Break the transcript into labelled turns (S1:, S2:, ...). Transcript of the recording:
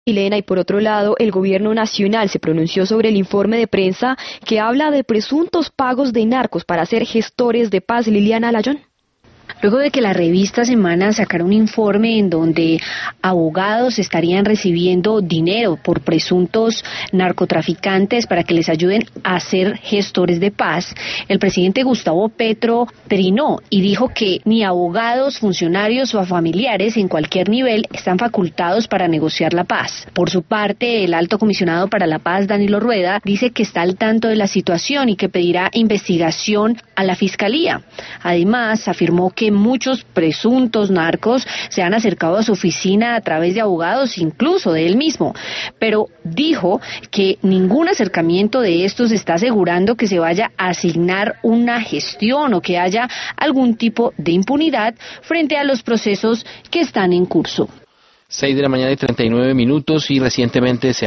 S1: chilena y por otro lado el gobierno nacional se pronunció sobre el informe de prensa que habla de presuntos pagos de narcos para ser gestores de paz. Liliana Layón.
S2: Luego de que la revista Semana sacara un informe en donde abogados estarían recibiendo dinero por presuntos narcotraficantes para que les ayuden a ser gestores de paz, el presidente Gustavo Petro trinó y dijo que ni abogados, funcionarios o familiares en cualquier nivel están facultados para negociar la paz. Por su parte, el alto comisionado para la paz, Danilo Rueda, dice que está al tanto de la situación y que pedirá investigación a la Fiscalía. Además, afirmó que muchos presuntos narcos se han acercado a su oficina a través de abogados, incluso de él mismo, pero dijo que ningún acercamiento de estos está asegurando que se vaya a asignar una gestión o que haya algún tipo de impunidad frente a los procesos que están en curso.
S3: 6:39 a.m. y recientemente se